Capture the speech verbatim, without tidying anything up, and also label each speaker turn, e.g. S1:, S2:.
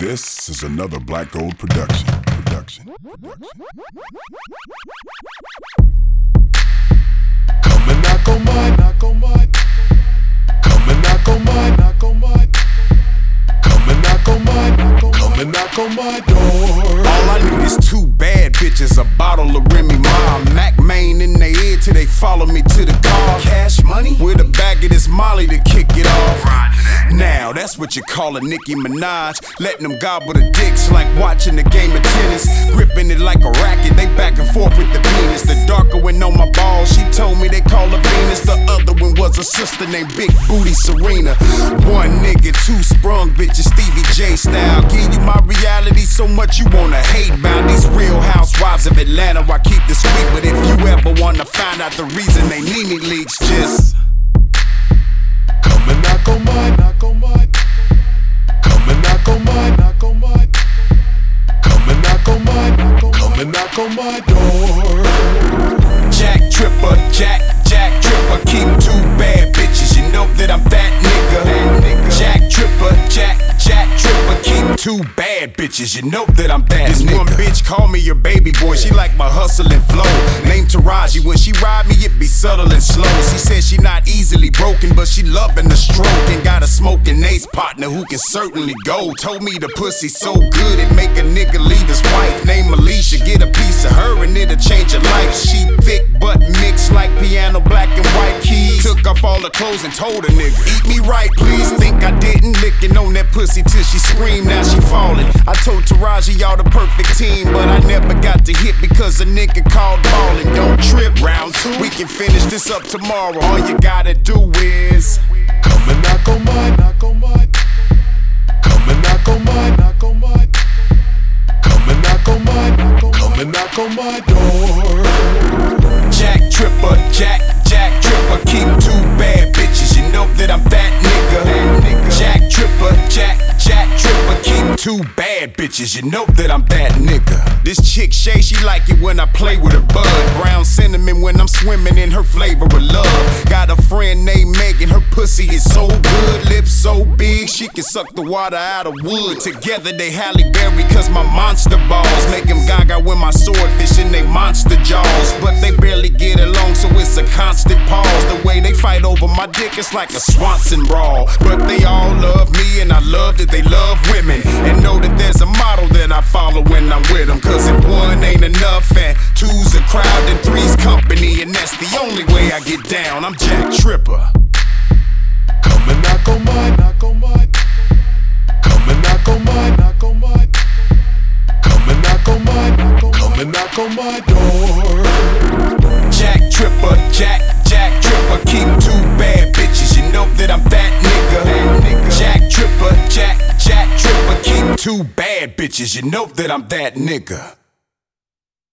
S1: This is another Black Gold production. Production. Production. Come and knock on my, knock on my. Come and knock on my, knock on my. Come and knock on my, knock on my. Come and knock on my door.
S2: All I need is two bad bitches, a bottle of Remy Ma, Mac Main in their ear till they follow me to the car. Cash money with a bag of this Molly to kick it off. Now that's what you call a Nicki Minaj, letting them gobble the dicks like watching a game of tennis, gripping it like a racket. They back and forth with the penis. The darker one on my balls, she told me they call her Venus. The other one was a sister named Big Booty Serena. One nigga, two sprung bitches, Stevie J style. Give you my reality so much you wanna hate about these Real Housewives of Atlanta. I keep this sweet, but if you ever wanna find out the reason they need me leaks, just
S1: come and knock on my, knock on my. Come and knock on my, knock on my. Come and knock on my, knock on my. Come and knock on my door.
S2: Jack Tripper, Jack, Jack Tripper, keep two bad bitches. You know that I'm that nigga. Jack Tripper, Jack, Jack Tripper, keep two bad bitches. You know that I'm that this nigga. This one bitch call me your baby boy. She like my hustle and flow. Named Taraji. When she ride me, it be subtle and slow. She says she not easily broken, but she loving the stroke. And got a smoking ace partner who can certainly go. Told me the pussy so good it make a nigga leave his wife. Name Alicia, get a piece of her and it'll change your life. She thick but mixed like piano, black and white keys. Took off all her clothes and told a nigga, eat me right please. Think I didn't, licking on that pussy till she screamed, now she falling. I told Taraji y'all the perfect team, but I never got to hit because a nigga called ballin'. Don't trip, round two, we can finish this up tomorrow. All you gotta do is
S1: come and knock on my, knock on my. Come and knock on my, knock on my. Come and knock on my, knock on my. Come and knock on my door.
S2: Jack Tripper, Jack, Jack Tripper, keep two bad bitches. You know that I'm that nigga. Jack Tripper, Jack, Jack Tripper, keep two bad bitches. You know that I'm that nigga. This chick Shay, she like it when I play with her bud. Brown cinnamon when I'm swimming in her flavor of love. Got a friend named Megan, her pussy is so good. Lips so big, she can suck the water out of wood. Together they Halle Berry cause my monster balls make them gaga when my swordfish in they monster jaws. But they barely get along so it's a constant pause. The way they fight over my dick is like a Swanson brawl. But they all love me and I love that they love women. And know that there's a model that I follow when I'm with them. Cause if one ain't enough and two's a crowd then three's company. And that's the only way I get down, I'm Jack Tripper.
S1: Come and knock on my, knock on my. Come and knock on my, knock on my. Come and knock on my, knock on my. Come and knock on my door.
S2: Jack Tripper, Jack, Jack Tripper, keep two bad bitches. You know that I'm that nigga. Jack Tripper, Jack, Jack Tripper, keep two bad bitches. You know that I'm that nigga.